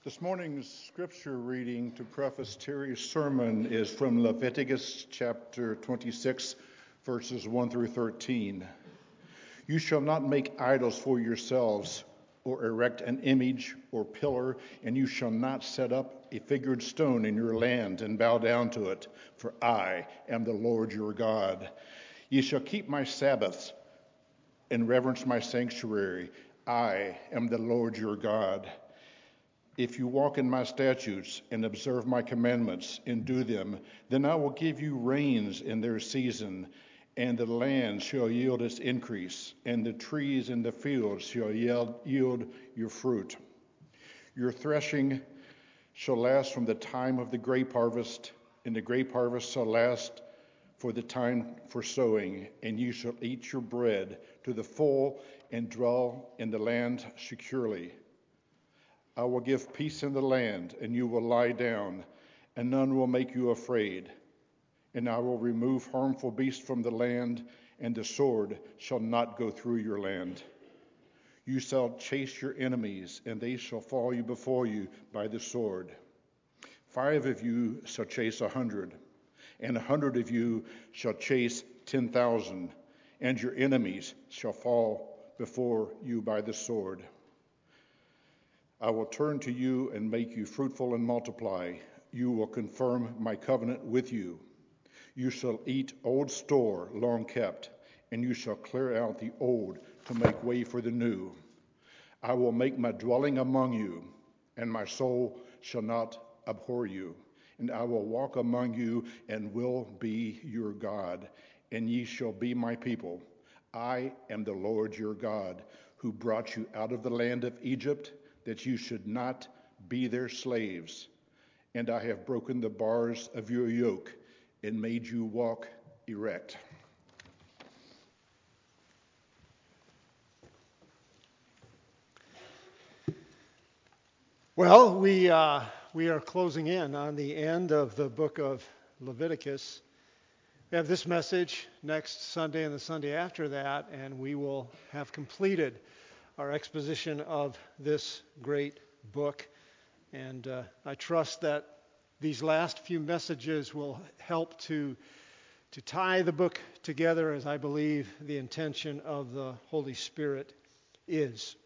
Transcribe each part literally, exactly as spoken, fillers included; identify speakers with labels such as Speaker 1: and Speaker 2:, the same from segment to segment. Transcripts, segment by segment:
Speaker 1: This morning's scripture reading to preface Terry's sermon is from Leviticus chapter twenty-six, verses one through thirteen. You shall not make idols for yourselves, or erect an image or pillar, and you shall not set up a figured stone in your land and bow down to it, for I am the Lord your God. Ye shall keep my Sabbaths and reverence my sanctuary. I am the Lord your God. If you walk in my statutes and observe my commandments and do them, then I will give you rains in their season, and the land shall yield its increase, and the trees in the fields shall yield your fruit. Your threshing shall last from the time of the grape harvest, and the grape harvest shall last for the time for sowing, and you shall eat your bread to the full and dwell in the land securely. I will give peace in the land, and you will lie down, and none will make you afraid. And I will remove harmful beasts from the land, and the sword shall not go through your land. You shall chase your enemies, and they shall fall you before you by the sword. Five of you shall chase a hundred, and a hundred of you shall chase ten thousand, and your enemies shall fall before you by the sword. I will turn to you and make you fruitful and multiply. You will confirm my covenant with you. You shall eat old store long kept, and you shall clear out the old to make way for the new. I will make my dwelling among you, and my soul shall not abhor you. And I will walk among you and will be your God, and ye shall be my people. I am the Lord your God, who brought you out of the land of Egypt, that you should not be their slaves. And I have broken the bars of your yoke and made you walk erect.
Speaker 2: Well, we uh, we are closing in on the end of the book of Leviticus. We have this message next Sunday and the Sunday after that, and we will have completed our exposition of this great book. And uh, I trust that these last few messages will help to, to tie the book together, as I believe the intention of the Holy Spirit is.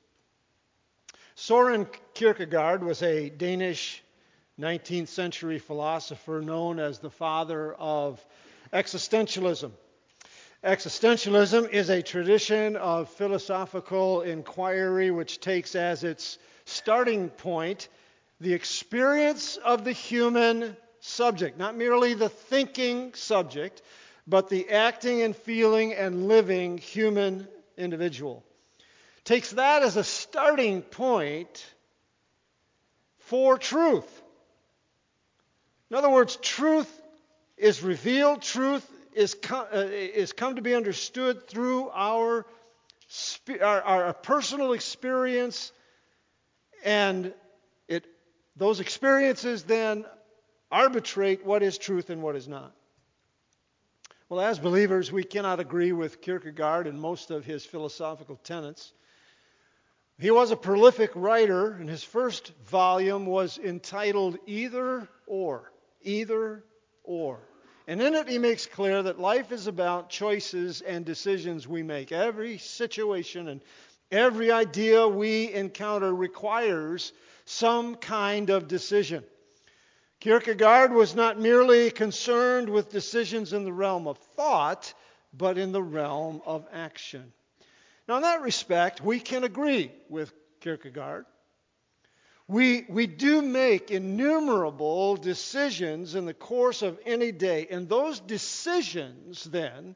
Speaker 2: Soren Kierkegaard was a Danish nineteenth century philosopher known as the father of existentialism. Existentialism is a tradition of philosophical inquiry which takes as its starting point the experience of the human subject, not merely the thinking subject, but the acting and feeling and living human individual. Takes that as a starting point for truth. In other words, truth is revealed, truth is come, uh, is come to be understood through our, spe- our, our personal experience, and it those experiences then arbitrate what is truth and what is not. Well, as believers, we cannot agree with Kierkegaard and most of his philosophical tenets. He was a prolific writer, and his first volume was entitled Either or. Either or. And in it he makes clear that life is about choices and decisions we make. Every situation and every idea we encounter requires some kind of decision. Kierkegaard was not merely concerned with decisions in the realm of thought, but in the realm of action. Now, in that respect, we can agree with Kierkegaard. We, we do make innumerable decisions in the course of any day, and those decisions then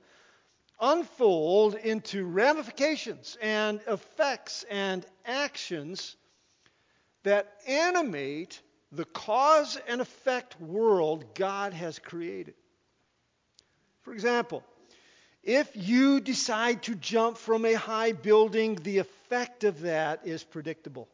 Speaker 2: unfold into ramifications and effects and actions that animate the cause and effect world God has created. For example, if you decide to jump from a high building, the effect of that is predictable.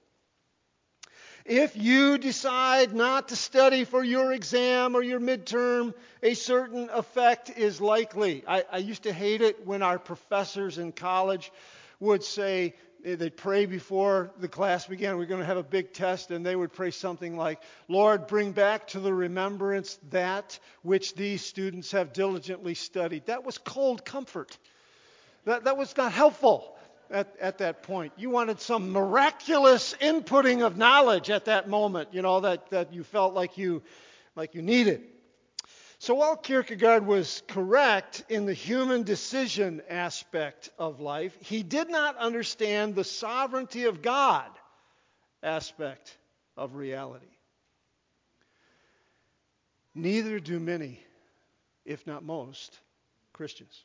Speaker 2: If you decide not to study for your exam or your midterm, a certain effect is likely. I, I used to hate it when our professors in college would say, they'd pray before the class began. We're going to have a big test, and they would pray something like, Lord, bring back to the remembrance that which these students have diligently studied. That was cold comfort. That, that was not helpful at, at that point. You wanted some miraculous inputting of knowledge at that moment, you know, that, that you felt like you, like you needed. So while Kierkegaard was correct in the human decision aspect of life, he did not understand the sovereignty of God aspect of reality. Neither do many, if not most, Christians.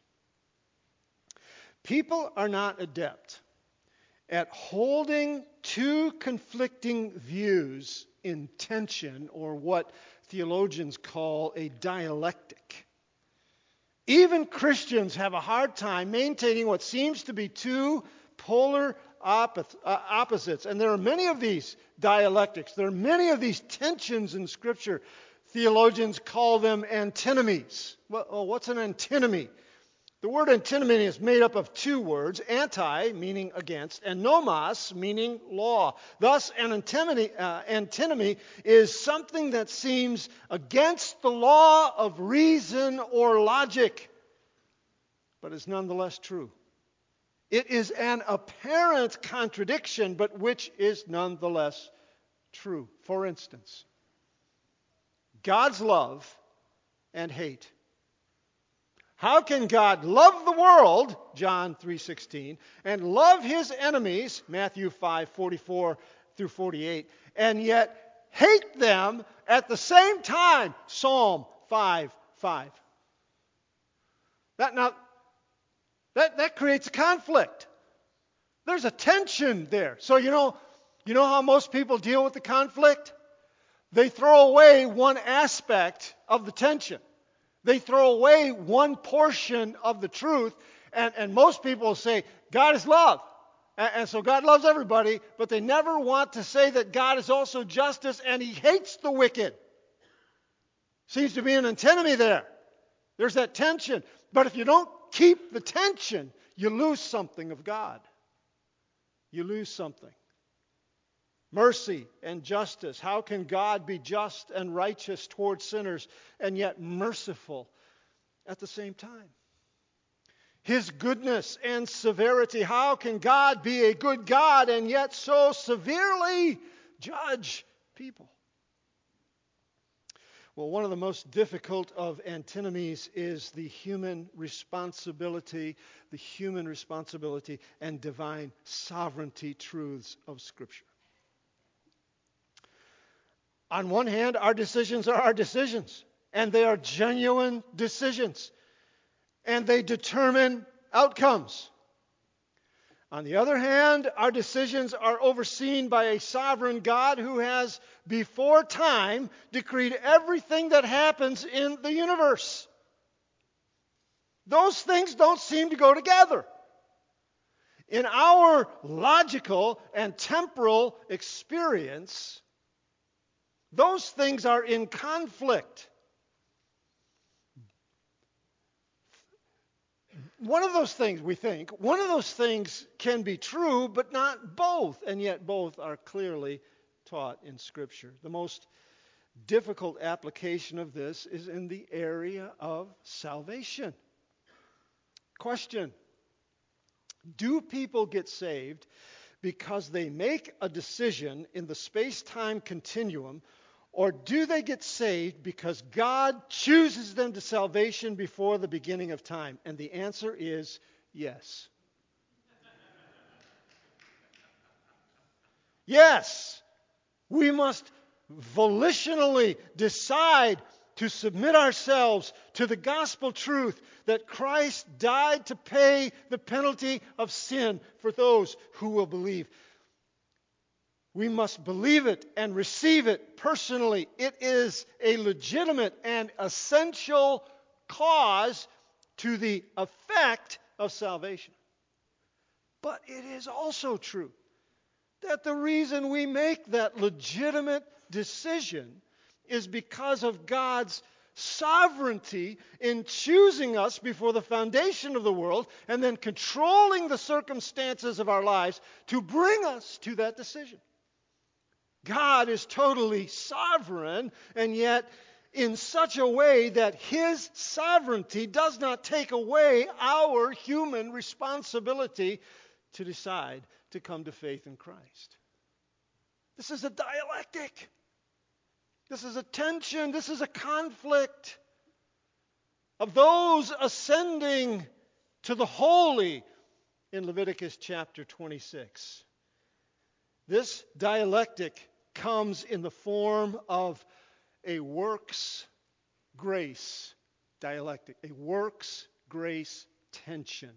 Speaker 2: People are not adept at holding two conflicting views in tension, or what theologians call a dialectic. Even Christians have a hard time maintaining what seems to be two polar oppo- uh, opposites. And there are many of these dialectics. There are many of these tensions in Scripture. Theologians call them antinomies. Well, what's an antinomy? The word antinomy is made up of two words, anti, meaning against, and nomos, meaning law. Thus, an antinomy, uh, antinomy is something that seems against the law of reason or logic, but is nonetheless true. It is an apparent contradiction, but which is nonetheless true. For instance, God's love and hate. How can God love the world, John three sixteen, and love his enemies, Matthew five forty-four through forty-eight, and yet hate them at the same time, Psalm five five? That, now, that, that creates a conflict. There's a tension there. So you know, you know how most people deal with the conflict? They throw away one aspect of the tension. They throw away one portion of the truth, and, and most people will say, God is love. And, and so God loves everybody, but they never want to say that God is also justice and he hates the wicked. Seems to be an antinomy there. There's that tension. But if you don't keep the tension, you lose something of God. You lose something. Mercy and justice. How can God be just and righteous towards sinners and yet merciful at the same time? His goodness and severity. How can God be a good God and yet so severely judge people? Well, one of the most difficult of antinomies is the human responsibility, the human responsibility and divine sovereignty truths of Scripture. On one hand, our decisions are our decisions, and they are genuine decisions, and they determine outcomes. On the other hand, our decisions are overseen by a sovereign God who has, before time, decreed everything that happens in the universe. Those things don't seem to go together. In our logical and temporal experience, those things are in conflict. One of those things, we think, one of those things can be true, but not both, and yet both are clearly taught in Scripture. The most difficult application of this is in the area of salvation. Question: do people get saved because they make a decision in the space-time continuum, or do they get saved because God chooses them to salvation before the beginning of time? And the answer is yes. Yes. We must volitionally decide to submit ourselves to the gospel truth that Christ died to pay the penalty of sin for those who will believe. We must believe it and receive it personally. It is a legitimate and essential cause to the effect of salvation. But it is also true that the reason we make that legitimate decision is because of God's sovereignty in choosing us before the foundation of the world and then controlling the circumstances of our lives to bring us to that decision. God is totally sovereign, and yet in such a way that His sovereignty does not take away our human responsibility to decide to come to faith in Christ. This is a dialectic. This is a tension. This is a conflict of those ascending to the holy in Leviticus chapter twenty-six. This dialectic comes in the form of a works grace dialectic, a works grace tension.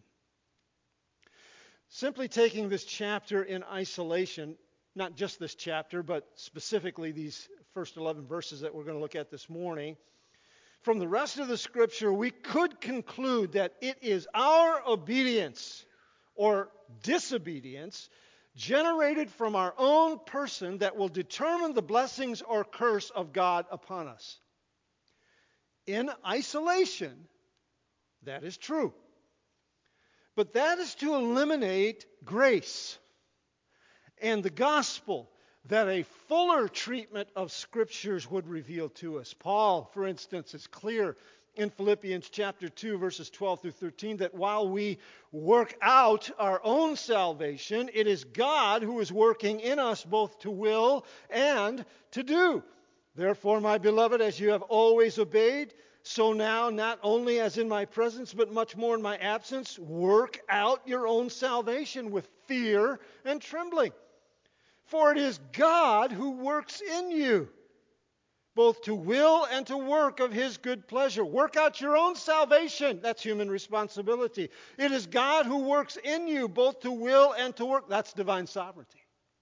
Speaker 2: Simply taking this chapter in isolation, not just this chapter, but specifically these first eleven verses that we're going to look at this morning, from the rest of the Scripture, we could conclude that it is our obedience or disobedience generated from our own person that will determine the blessings or curse of God upon us. In isolation, that is true. But that is to eliminate grace and the gospel that a fuller treatment of Scriptures would reveal to us. Paul, for instance, is clear in Philippians chapter two, verses twelve through thirteen, that while we work out our own salvation, it is God who is working in us both to will and to do. Therefore, my beloved, as you have always obeyed, so now, not only as in my presence, but much more in my absence, work out your own salvation with fear and trembling. For it is God who works in you, both to will and to work of His good pleasure. Work out your own salvation. That's human responsibility. It is God who works in you, both to will and to work. That's divine sovereignty.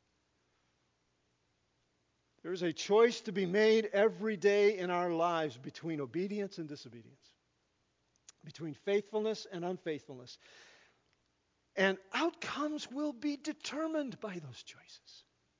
Speaker 2: There is a choice to be made every day in our lives between obedience and disobedience, between faithfulness and unfaithfulness. And outcomes will be determined by those choices.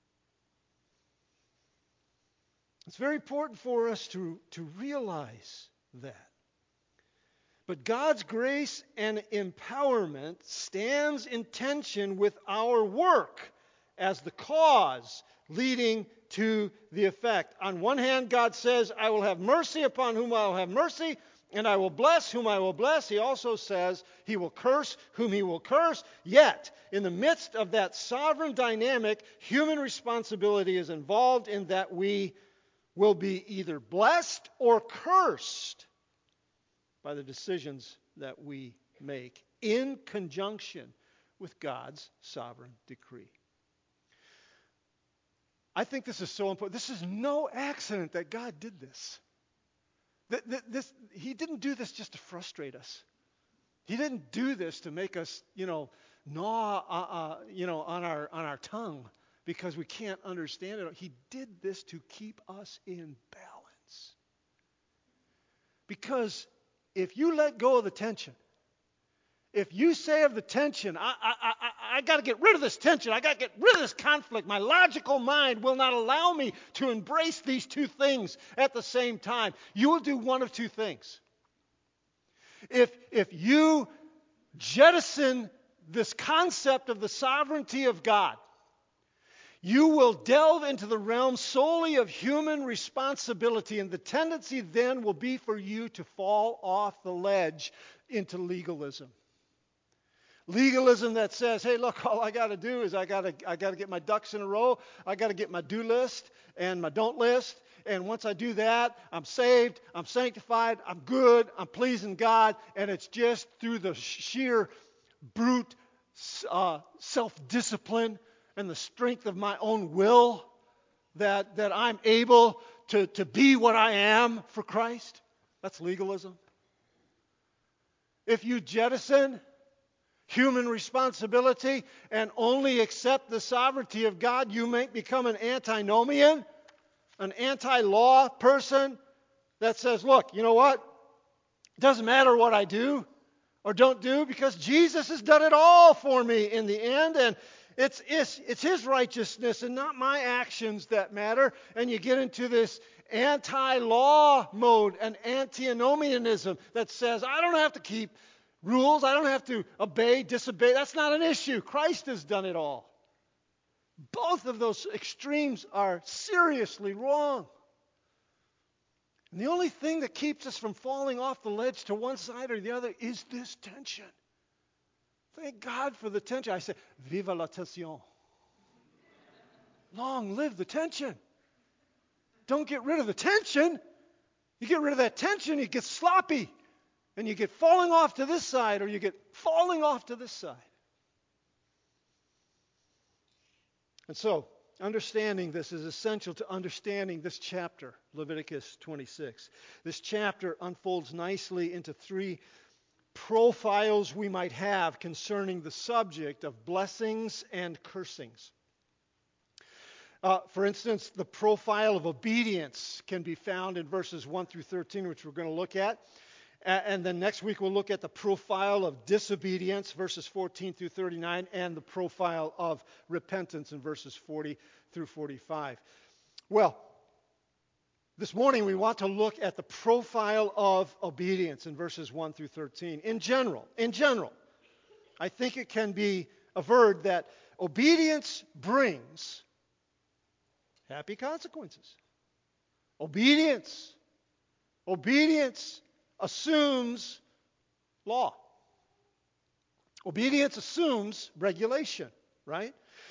Speaker 2: It's very important for us to, to realize that. But God's grace and empowerment stands in tension with our work as the cause leading to the effect. On one hand, God says, I will have mercy upon whom I will have mercy, and I will bless whom I will bless. He also says He will curse whom He will curse. Yet, in the midst of that sovereign dynamic, human responsibility is involved in that we will be either blessed or cursed by the decisions that we make in conjunction with God's sovereign decree. I think this is so important. This is no accident that God did this. This, he didn't do this just to frustrate us. He didn't do this to make us, you know, gnaw, uh, uh, you know, on our on our tongue because we can't understand it. He did this to keep us in balance. Because if you let go of the tension, if you say of the tension, I, I, I, I got to get rid of this tension, I got to get rid of this conflict, my logical mind will not allow me to embrace these two things at the same time, you will do one of two things. If, if you jettison this concept of the sovereignty of God, you will delve into the realm solely of human responsibility, and the tendency then will be for you to fall off the ledge into legalism. Legalism that says, hey, look, all I got to do is I got to I got to get my ducks in a row. I got to get my do list and my don't list. And once I do that, I'm saved, I'm sanctified, I'm good, I'm pleasing God. And it's just through the sheer brute uh, self-discipline and the strength of my own will that, that I'm able to, to be what I am for Christ. That's legalism. If you jettison human responsibility and only accept the sovereignty of God, you may become an antinomian, an anti-law person that says, look, you know what? It doesn't matter what I do or don't do because Jesus has done it all for me in the end. And it's, it's, it's His righteousness and not my actions that matter. And you get into this anti-law mode, an antinomianism that says, I don't have to keep rules. I don't have to obey, disobey. That's not an issue. Christ has done it all. Both of those extremes are seriously wrong. And the only thing that keeps us from falling off the ledge to one side or the other is this tension. Thank God for the tension. I say, viva la tension. Long live the tension. Don't get rid of the tension. You get rid of that tension, you get sloppy. And you get falling off to this side or you get falling off to this side. And so, understanding this is essential to understanding this chapter, Leviticus twenty-six. This chapter unfolds nicely into three profiles we might have concerning the subject of blessings and cursings. Uh, for instance, the profile of obedience can be found in verses one through thirteen, which we're going to look at. And then next week we'll look at the profile of disobedience, verses fourteen through thirty-nine, and the profile of repentance in verses forty through forty-five. Well, this morning we want to look at the profile of obedience in verses one through thirteen. In general, in general, I think it can be averred that obedience brings happy consequences. Obedience. Obedience assumes law. Obedience assumes regulation, right?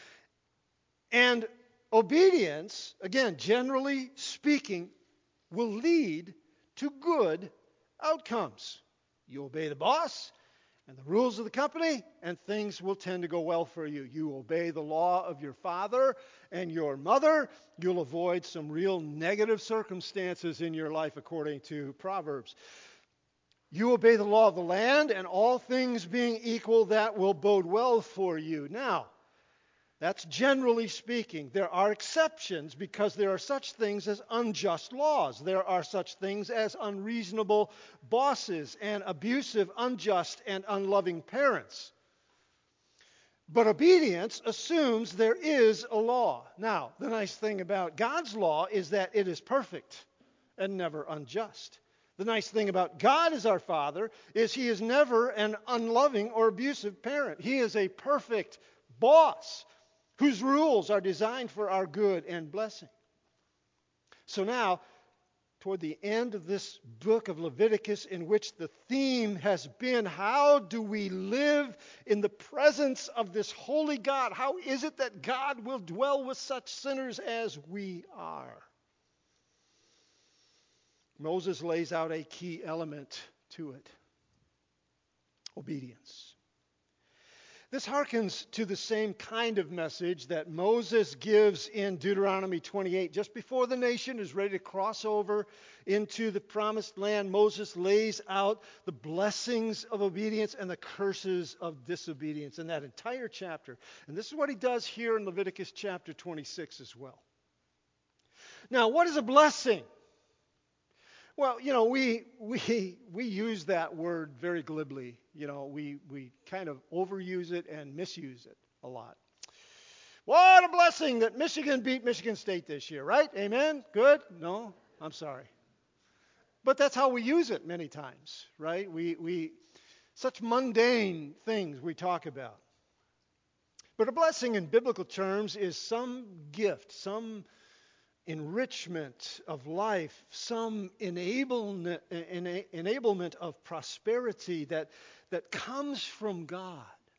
Speaker 2: And obedience, again, generally speaking, will lead to good outcomes. You obey the boss and the rules of the company, and things will tend to go well for you. You obey the law of your father and your mother, you'll avoid some real negative circumstances in your life, according to Proverbs. You obey the law of the land, and all things being equal, that will bode well for you. Now, that's generally speaking. There are exceptions because there are such things as unjust laws. There are such things as unreasonable bosses and abusive, unjust, and unloving parents. But obedience assumes there is a law. Now, the nice thing about God's law is that it is perfect and never unjust. The nice thing about God as our Father is He is never an unloving or abusive parent. He is a perfect boss whose rules are designed for our good and blessing. So now, toward the end of this book of Leviticus, in which the theme has been, how do we live in the presence of this holy God? How is it that God will dwell with such sinners as we are? Moses lays out a key element to it: obedience. This harkens to the same kind of message that Moses gives in Deuteronomy twenty-eight. Just before the nation is ready to cross over into the promised land, Moses lays out the blessings of obedience and the curses of disobedience in that entire chapter. And this is what he does here in Leviticus chapter twenty-six as well. Now, what is a blessing? Well, you know, we we we use that word very glibly. You know, we we kind of overuse it and misuse it a lot. What a blessing that Michigan beat Michigan State this year, right? Amen? Good? No? I'm sorry. But that's how we use it many times, right? We we such mundane things we talk about. But a blessing in biblical terms is some gift, some enrichment of life, some enablement, enablement of prosperity that, that comes from God.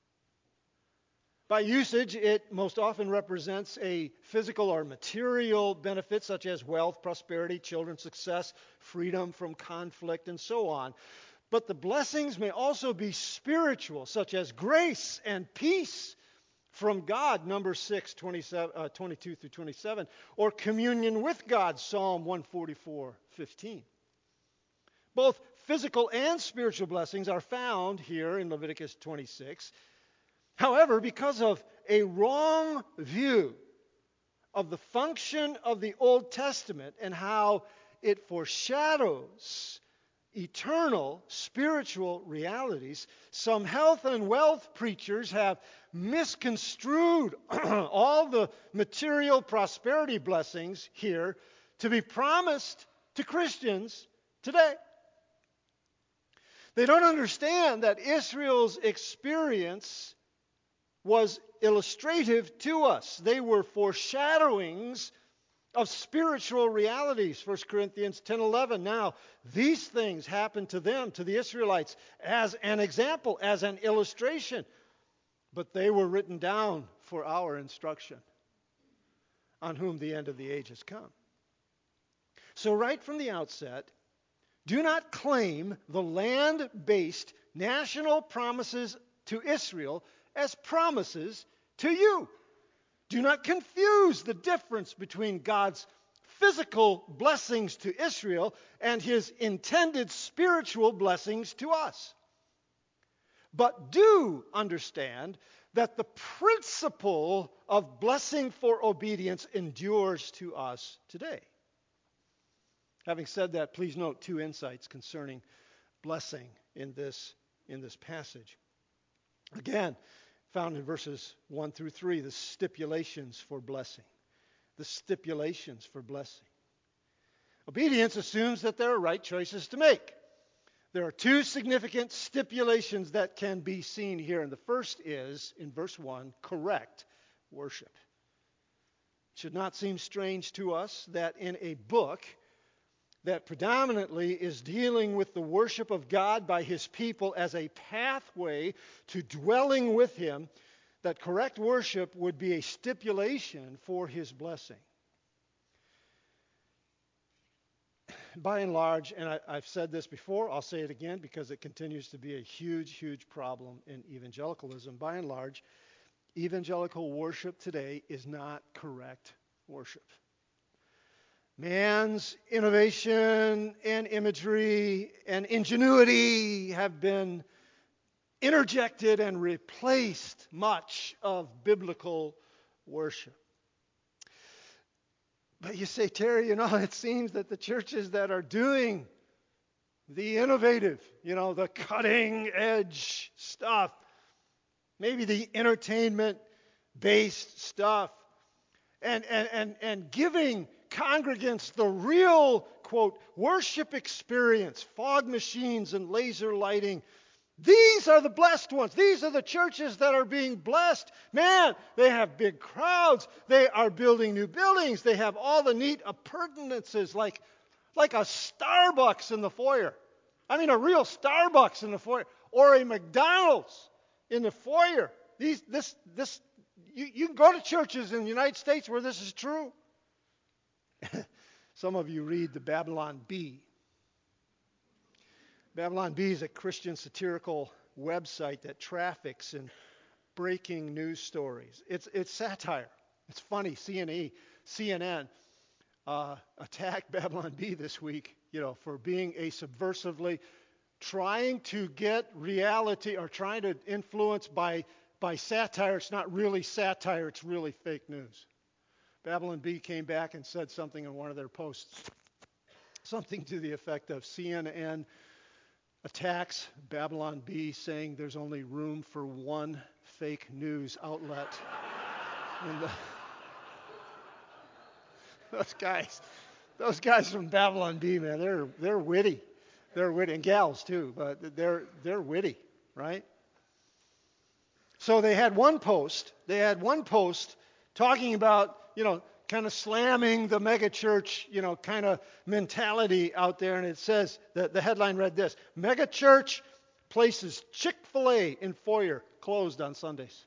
Speaker 2: By usage, it most often represents a physical or material benefit such as wealth, prosperity, children's success, freedom from conflict, and so on. But the blessings may also be spiritual, such as grace and peace from God, Numbers six, twenty-seven, uh, twenty-two through twenty-seven, or communion with God, Psalm one forty-four, fifteen. Both physical and spiritual blessings are found here in Leviticus twenty-six. However, because of a wrong view of the function of the Old Testament and how it foreshadows eternal spiritual realities, some health and wealth preachers have misconstrued all the material prosperity blessings here to be promised to Christians today. They don't understand that Israel's experience was illustrative to us. They were foreshadowings of spiritual realities. First Corinthians ten eleven. Now, these things happened to them, to the Israelites, as an example, as an illustration. But they were written down for our instruction, on whom the end of the age has come. So right from the outset, do not claim the land-based national promises to Israel as promises to you. Do not confuse the difference between God's physical blessings to Israel and his intended spiritual blessings to us. But do understand that the principle of blessing for obedience endures to us today. Having said that, please note two insights concerning blessing in this, in this passage. Again, found in verses one through three, the stipulations for blessing. The stipulations for blessing. Obedience assumes that there are right choices to make. There are two significant stipulations that can be seen here. And the first is, in verse one, correct worship. It should not seem strange to us that in a book that predominantly is dealing with the worship of God by his people as a pathway to dwelling with him, that correct worship would be a stipulation for his blessing. By and large, and I, I've said this before, I'll say it again because it continues to be a huge, huge problem in evangelicalism. By and large, evangelical worship today is not correct worship. Man's innovation and imagery and ingenuity have been interjected and replaced much of biblical worship. But you say, Terry, you know, it seems that the churches that are doing the innovative, you know, the cutting edge stuff, maybe the entertainment-based stuff, and, and, and, and giving congregants the real, quote, worship experience, fog machines and laser lighting. These are the blessed ones. These are the churches that are being blessed. Man, they have big crowds. They are building new buildings. They have all the neat appurtenances like, like a Starbucks in the foyer. I mean, a real Starbucks in the foyer. Or a McDonald's in the foyer. These, this, this, you, you can go to churches in the United States where this is true. Some of you read the Babylon Bee. Babylon Bee is a Christian satirical website that traffics in breaking news stories. It's it's satire. It's funny. C N E, C N N uh, attacked Babylon Bee this week, you know, for being a subversively trying to get reality or trying to influence by by satire. It's not really satire. It's really fake news. Babylon Bee came back and said something in one of their posts, something to the effect of C N N attacks Babylon Bee, saying there's only room for one fake news outlet. And the, those guys, those guys from Babylon Bee, man, they're they're witty, they're witty, and gals too, but they're they're witty, right? So they had one post. They had one post talking about, you know, kind of slamming the megachurch, you know, kind of mentality out there. And it says, the, the headline read this: megachurch places Chick-fil-A in foyer closed on Sundays.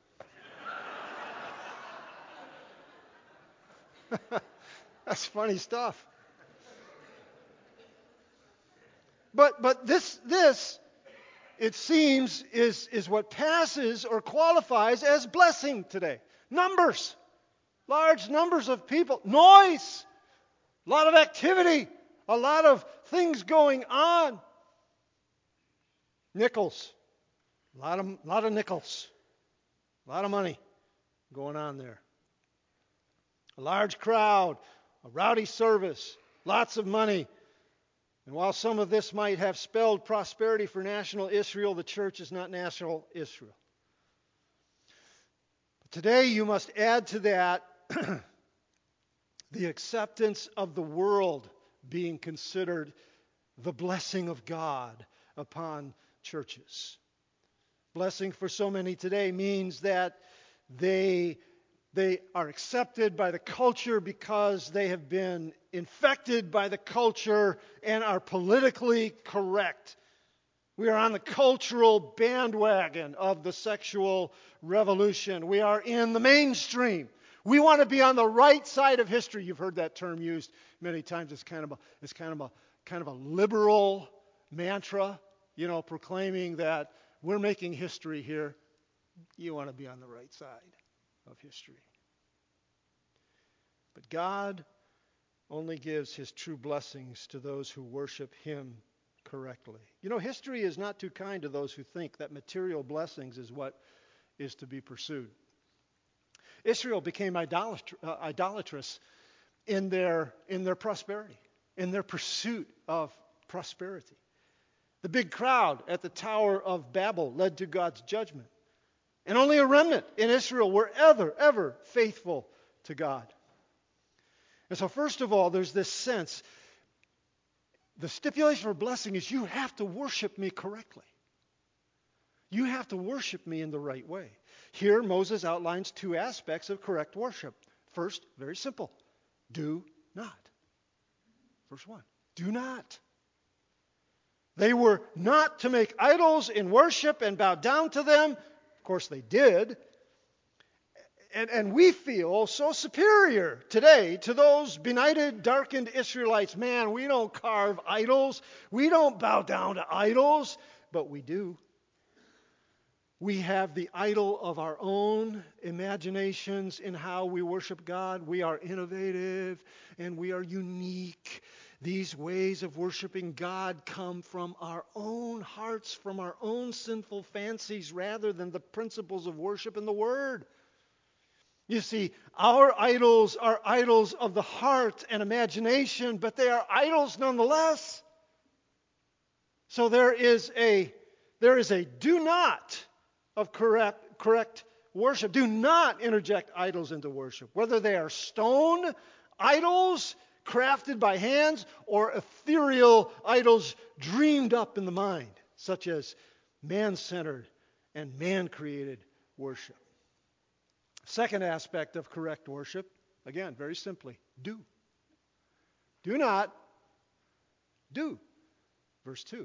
Speaker 2: That's funny stuff. But but this this it seems is is what passes or qualifies as blessing today. Numbers. Large numbers of people, noise, a lot of activity, a lot of things going on. Nickels, a lot of, a lot of nickels, a lot of money going on there. A large crowd, a rowdy service, lots of money. And while some of this might have spelled prosperity for national Israel, the church is not national Israel. But today you must add to that the acceptance of the world being considered the blessing of God upon churches. Blessing for so many today means that they They are accepted by the culture because they have been infected by the culture and are politically correct. We are on the cultural bandwagon of the sexual revolution. We are in the mainstream. We want to be on the right side of history. You've heard that term used many times. It's kind of a, it's kind of a, kind of a liberal mantra, you know, proclaiming that we're making history here. You want to be on the right side of history. But God only gives his true blessings to those who worship him correctly. You know, history is not too kind to those who think that material blessings is what is to be pursued. Israel became idolat- uh, idolatrous in their, in their prosperity, in their pursuit of prosperity. The big crowd at the Tower of Babel led to God's judgment. And only a remnant in Israel were ever, ever faithful to God. And so first of all, there's this sense, the stipulation for blessing is you have to worship me correctly. You have to worship me in the right way. Here, Moses outlines two aspects of correct worship. First, very simple, do not. Verse one, do not. They were not to make idols in worship and bow down to them. Of course, they did. And, and we feel so superior today to those benighted, darkened Israelites. Man, we don't carve idols. We don't bow down to idols. But we do. We have the idol of our own imaginations in how we worship God. We are innovative and we are unique. These ways of worshiping God come from our own hearts, from our own sinful fancies, rather than the principles of worship in the Word. You see, our idols are idols of the heart and imagination, but they are idols nonetheless. So there is a, there is a do not of correct, correct worship. Do not interject idols into worship, whether they are stone idols crafted by hands or ethereal idols dreamed up in the mind, such as man-centered and man-created worship. Second aspect of correct worship, again, very simply, do. Do not do. Verse two.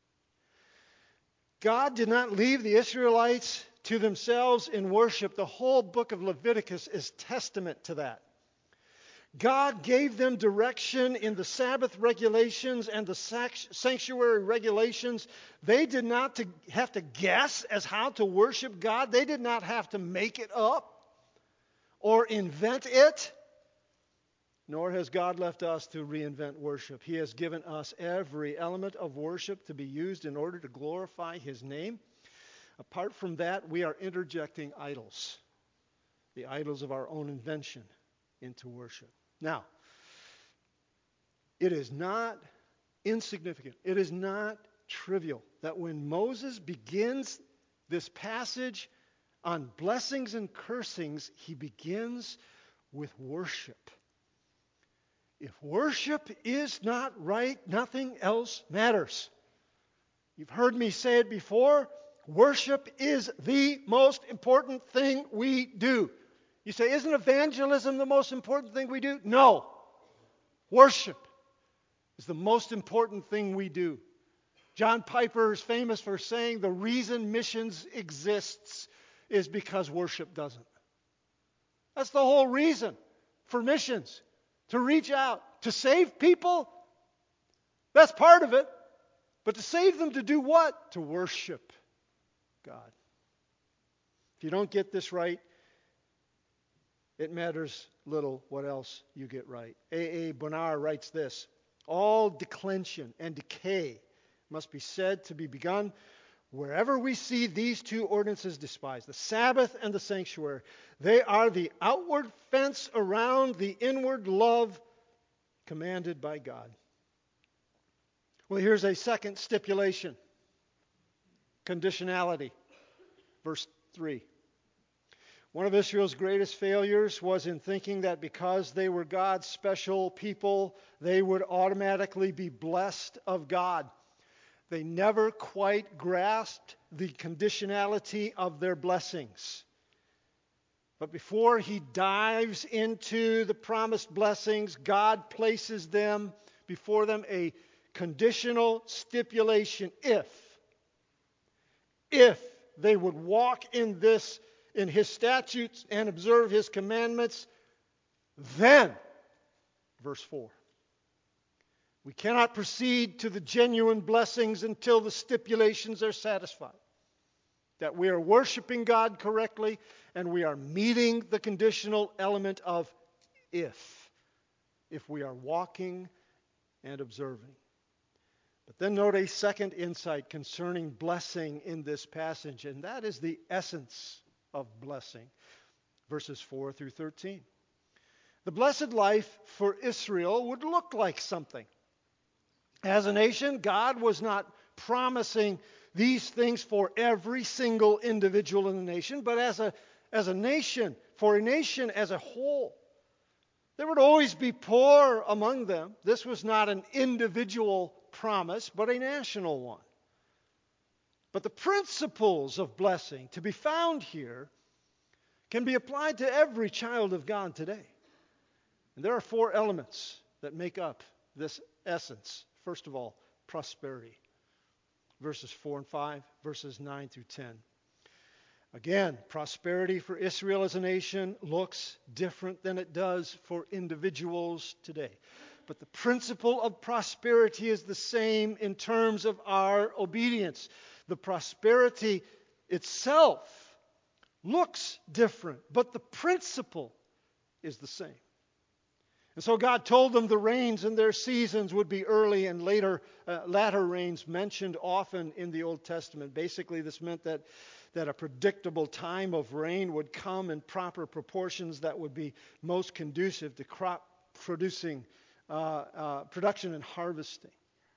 Speaker 2: God did not leave the Israelites to themselves in worship. The whole book of Leviticus is testament to that. God gave them direction in the Sabbath regulations and the sanctuary regulations. They did not to have to guess as how to worship God. They did not have to make it up or invent it. Nor has God left us to reinvent worship. He has given us every element of worship to be used in order to glorify His name. Apart from that, we are interjecting idols, the idols of our own invention, into worship. Now, it is not insignificant. It is not trivial that when Moses begins this passage on blessings and cursings, he begins with worship. If worship is not right, nothing else matters. You've heard me say it before. Worship is the most important thing we do. You say, isn't evangelism the most important thing we do? No. Worship is the most important thing we do. John Piper is famous for saying the reason missions exists is because worship doesn't. That's the whole reason for missions. To reach out, to save people, that's part of it. But to save them to do what? To worship God. If you don't get this right, it matters little what else you get right. A A. Bonar writes this: all declension and decay must be said to be begun wherever we see these two ordinances despised, the Sabbath and the sanctuary. They are the outward fence around the inward love commanded by God. Well, here's a second stipulation. Conditionality. Verse three. One of Israel's greatest failures was in thinking that because they were God's special people, they would automatically be blessed of God. They never quite grasped the conditionality of their blessings. But before he dives into the promised blessings, God places them before them a conditional stipulation. If, if they would walk in this, in his statutes and observe his commandments, then, verse four, we cannot proceed to the genuine blessings until the stipulations are satisfied. That we are worshiping God correctly and we are meeting the conditional element of if. If we are walking and observing. But then note a second insight concerning blessing in this passage, and that is the essence of blessing. Verses four through thirteen. The blessed life for Israel would look like something. As a nation, God was not promising these things for every single individual in the nation, but as a, as a nation, for a nation as a whole. There would always be poor among them. This was not an individual promise, but a national one. But the principles of blessing to be found here can be applied to every child of God today. And there are four elements that make up this essence. First of all, prosperity. Verses four and five, verses nine through ten. Again, prosperity for Israel as a nation looks different than it does for individuals today. But the principle of prosperity is the same in terms of our obedience. The prosperity itself looks different, but the principle is the same. And so God told them the rains in their seasons would be early and later, uh, latter rains mentioned often in the Old Testament. Basically, this meant that, that a predictable time of rain would come in proper proportions that would be most conducive to crop producing, uh, uh, production and harvesting.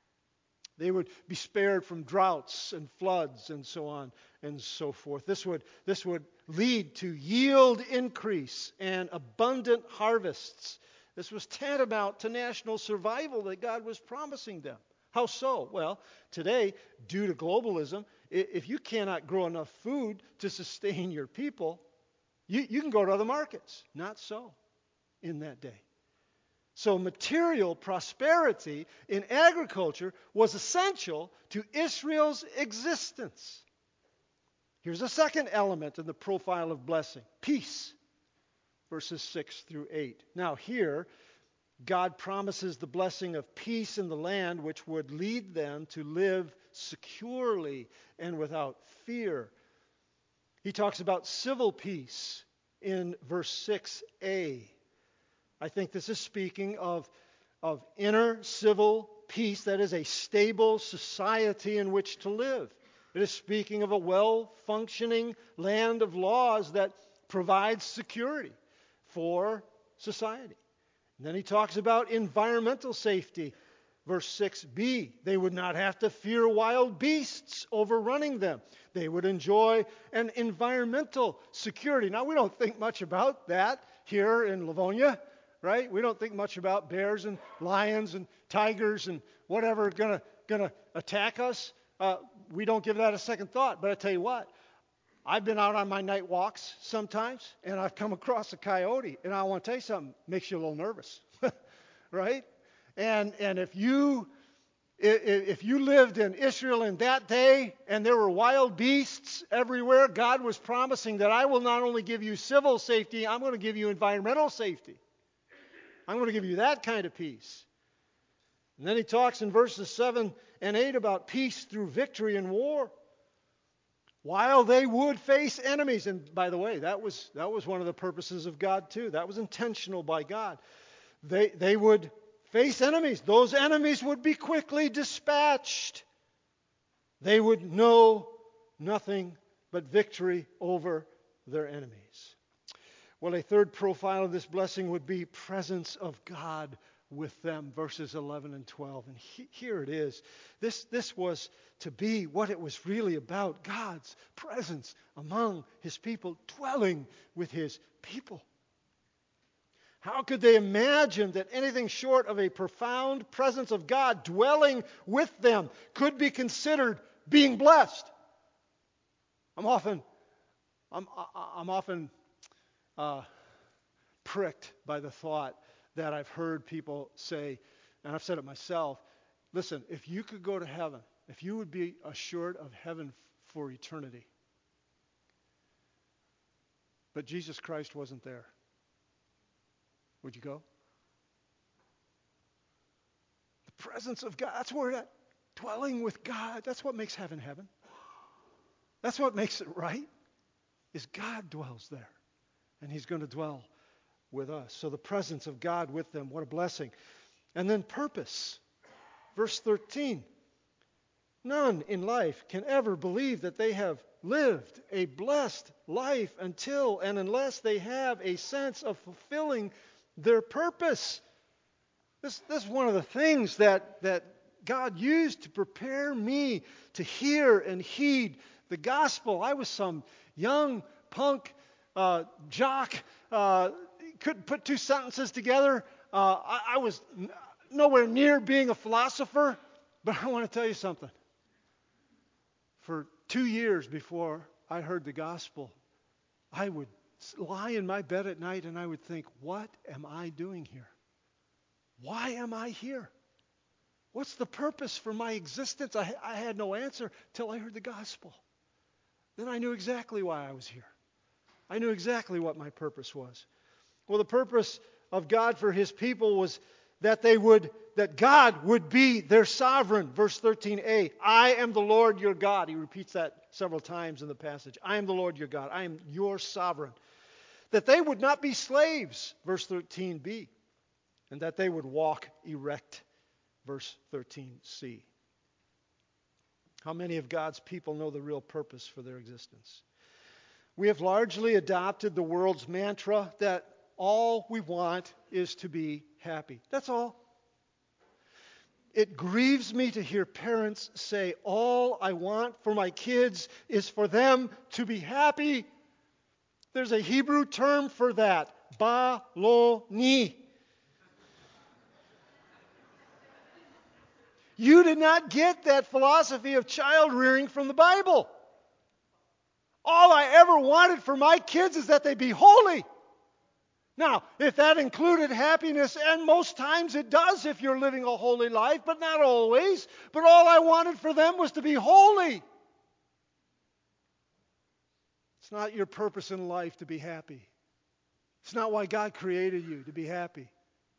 Speaker 2: They would be spared from droughts and floods and so on and so forth. This would, this would lead to yield increase and abundant harvests. This was tantamount to national survival that God was promising them. How so? Well, today, due to globalism, if you cannot grow enough food to sustain your people, you, you can go to other markets. Not so in that day. So material prosperity in agriculture was essential to Israel's existence. Here's a second element in the profile of blessing: peace. Verses six through eight. Now here, God promises the blessing of peace in the land, which would lead them to live securely and without fear. He talks about civil peace in verse six a. I think this is speaking of, of inner civil peace, that is a stable society in which to live. It is speaking of a well-functioning land of laws that provides security for society. And then he talks about environmental safety. Verse six b, they would not have to fear wild beasts overrunning them. They would enjoy an environmental security. Now, we don't think much about that here in Livonia, right? We don't think much about bears and lions and tigers and whatever going to going to attack us. Uh, we don't give that a second thought. But I tell you what, I've been out on my night walks sometimes, and I've come across a coyote, and I want to tell you something, makes you a little nervous, right? And and if you if you lived in Israel in that day, and there were wild beasts everywhere, God was promising that I will not only give you civil safety, I'm going to give you environmental safety. I'm going to give you that kind of peace. And then he talks in verses seven and eight about peace through victory in war. While they would face enemies, and by the way, that was that was one of the purposes of God too. That was intentional by God. They they would face enemies. Those enemies would be quickly dispatched. They would know nothing but victory over their enemies. Well, a third profile of this blessing would be presence of God with them, verses eleven and twelve. And he, here it is. This, this was to be what it was really about, God's presence among his people, dwelling with his people. How could they imagine that anything short of a profound presence of God dwelling with them could be considered being blessed? I'm often, I'm, I'm often uh, pricked by the thought that I've heard people say, and I've said it myself, listen, if you could go to heaven, if you would be assured of heaven for eternity, but Jesus Christ wasn't there, would you go? The presence of God, that's where that dwelling with God, that's what makes heaven heaven. That's what makes it right, is God dwells there. And he's going to dwell with us. So the presence of God with them, what a blessing. And then purpose. Verse thirteen. None in life can ever believe that they have lived a blessed life until and unless they have a sense of fulfilling their purpose. This, this is one of the things that, that God used to prepare me to hear and heed the gospel. I was some young punk uh, jock, uh, couldn't put two sentences together. Uh, I, I was n- nowhere near being a philosopher, but I want to tell you something. For two years before I heard the gospel, I would lie in my bed at night and I would think, what am I doing here? Why am I here? What's the purpose for my existence? I, I had no answer till I heard the gospel. Then I knew exactly why I was here. I knew exactly what my purpose was. Well, the purpose of God for his people was that they would, that God would be their sovereign. Verse thirteen a, I am the Lord your God. He repeats that several times in the passage. I am the Lord your God. I am your sovereign. That they would not be slaves. Verse thirteen b. And that they would walk erect. Verse thirteen c. How many of God's people know the real purpose for their existence? We have largely adopted the world's mantra that all we want is to be happy. That's all. It grieves me to hear parents say, all I want for my kids is for them to be happy. There's a Hebrew term for that, baloni. You did not get that philosophy of child rearing from the Bible. All I ever wanted for my kids is that they be holy. Now, if that included happiness, and most times it does if you're living a holy life, but not always, but all I wanted for them was to be holy. It's not your purpose in life to be happy. It's not why God created you, to be happy.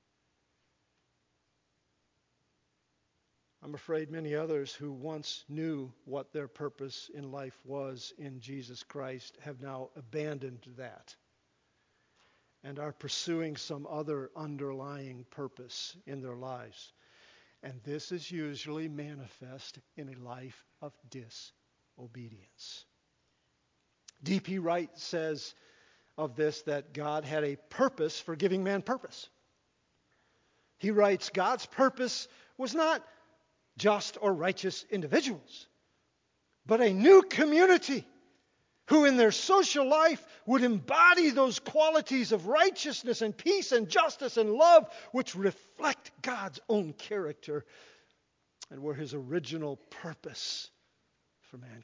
Speaker 2: I'm afraid many others who once knew what their purpose in life was in Jesus Christ have now abandoned that and are pursuing some other underlying purpose in their lives. And this is usually manifest in a life of disobedience. D P Wright says of this that God had a purpose for giving man purpose. He writes, God's purpose was not just or righteous individuals, but a new community who in their social life would embody those qualities of righteousness and peace and justice and love which reflect God's own character and were his original purpose for mankind.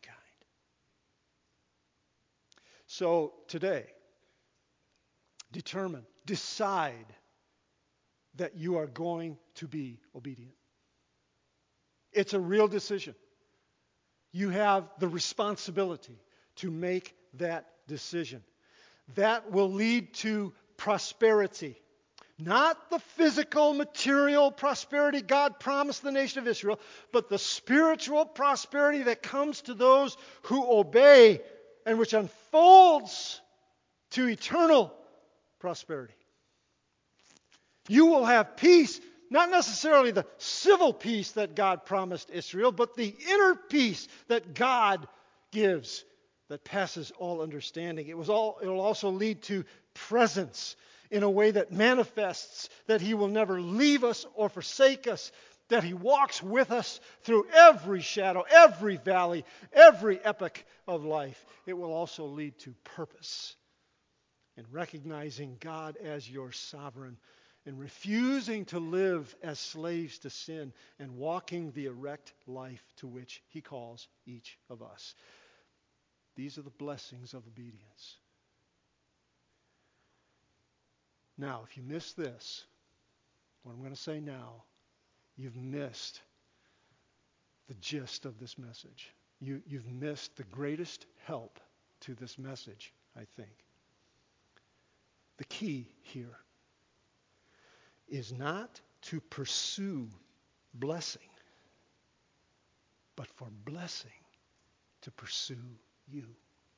Speaker 2: So today, determine, decide that you are going to be obedient. It's a real decision. You have the responsibility to make that decision. That will lead to prosperity. Not the physical, material prosperity God promised the nation of Israel, but the spiritual prosperity that comes to those who obey and which unfolds to eternal prosperity. You will have peace. Not necessarily the civil peace that God promised Israel, but the inner peace that God gives that passes all understanding. It was all, it will also lead to presence in a way that manifests that He will never leave us or forsake us, that He walks with us through every shadow, every valley, every epoch of life. It will also lead to purpose in recognizing God as your sovereign and refusing to live as slaves to sin and walking the erect life to which He calls each of us. These are the blessings of obedience. Now, if you miss this, what I'm going to say now, you've missed the gist of this message. You, you've missed the greatest help to this message, I think. The key here is not to pursue blessing, but for blessing to pursue you.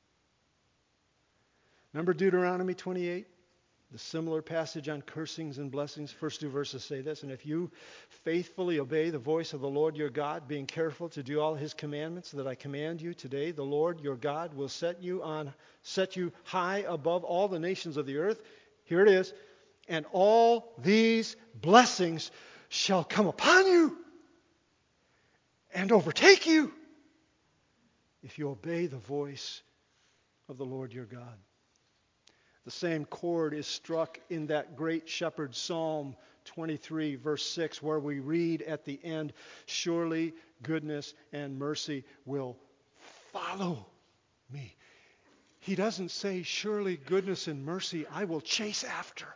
Speaker 2: Remember Deuteronomy twenty-eight? The similar passage on cursings and blessings. First two verses say this: and if you faithfully obey the voice of the Lord your God, being careful to do all His commandments that I command you today, the Lord your God will set you on, set you high above all the nations of the earth. Here it is. And all these blessings shall come upon you and overtake you if you obey the voice of the Lord your God. The same chord is struck in that great shepherd Psalm twenty-three, verse six, where we read at the end, surely goodness and mercy will follow me. He doesn't say, surely goodness and mercy I will chase after.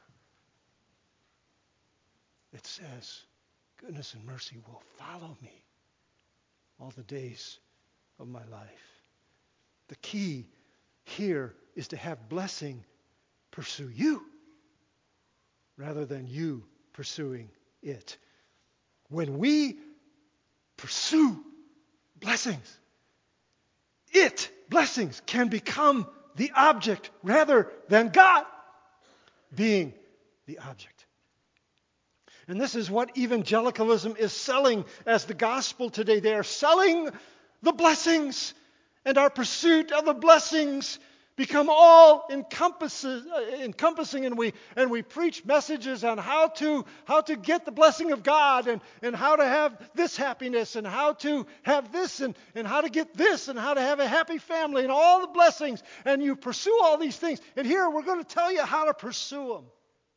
Speaker 2: It says, goodness and mercy will follow me all the days of my life. The key here is to have blessing pursue you rather than you pursuing it. When we pursue blessings, it, blessings, can become the object rather than God being the object. And this is what evangelicalism is selling as the gospel today. They are selling the blessings, and our pursuit of the blessings become all encompasses, uh, encompassing, and we and we preach messages on how to how to get the blessing of God, and, and how to have this happiness, and how to have this, and, and how to get this, and how to have a happy family, and all the blessings. And you pursue all these things. And here we're going to tell you how to pursue them.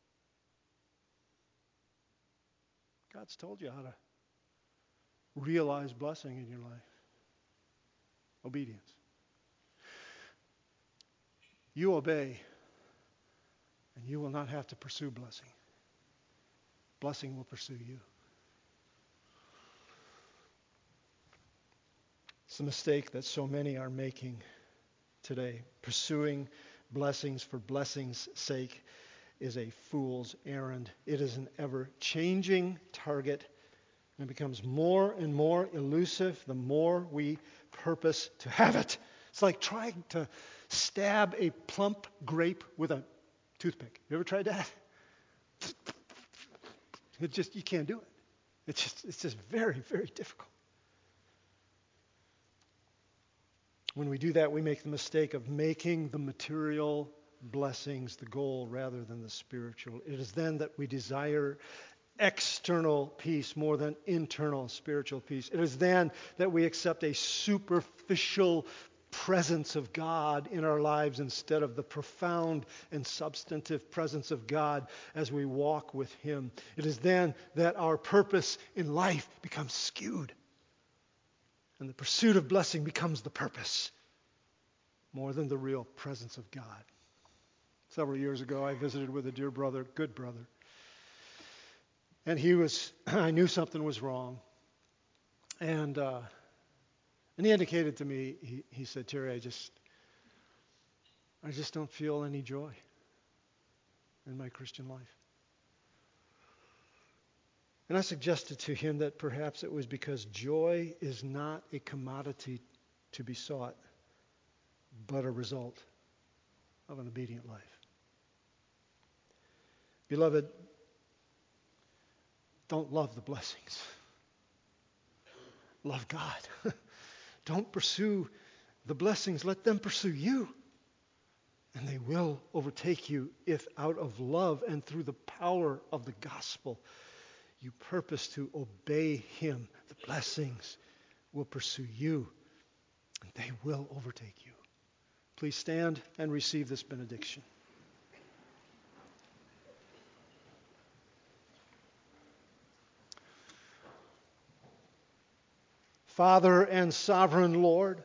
Speaker 2: God's told you how to realize blessing in your life. Obedience. You obey, and you will not have to pursue blessing. Blessing will pursue you. It's a mistake that so many are making today. Pursuing blessings for blessing's sake is a fool's errand. It is an ever-changing target, and it becomes more and more elusive the more we purpose to have it. It's like trying to stab a plump grape with a toothpick. You ever tried that? It just, you can't do it. It's just, it's just very, very difficult. When we do that, we make the mistake of making the material blessings the goal rather than the spiritual. It is then that we desire external peace more than internal spiritual peace. It is then that we accept a superficial presence of God in our lives instead of the profound and substantive presence of God as we walk with Him. It is then that our purpose in life becomes skewed, and the pursuit of blessing becomes the purpose more than the real presence of God. Several years ago, I visited with a dear brother, good brother, and he was, I knew something was wrong, and uh, And he indicated to me, he, he said, Terry, I just, I just don't feel any joy in my Christian life. And I suggested to him that perhaps it was because joy is not a commodity to be sought, but a result of an obedient life. Beloved, don't love the blessings. Love God. Don't pursue the blessings. Let them pursue you. And they will overtake you if out of love and through the power of the gospel you purpose to obey him. The blessings will pursue you, and they will overtake you. Please stand and receive this benediction. Father and sovereign Lord,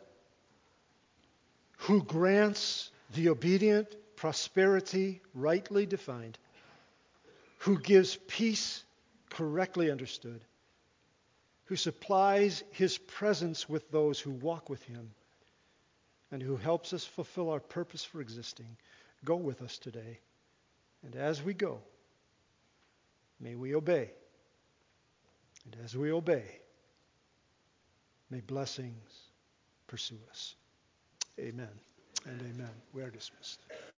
Speaker 2: who grants the obedient prosperity rightly defined, who gives peace correctly understood, who supplies his presence with those who walk with him, and who helps us fulfill our purpose for existing, go with us today. And as we go, may we obey. And as we obey, may blessings pursue us. Amen and amen. We are dismissed.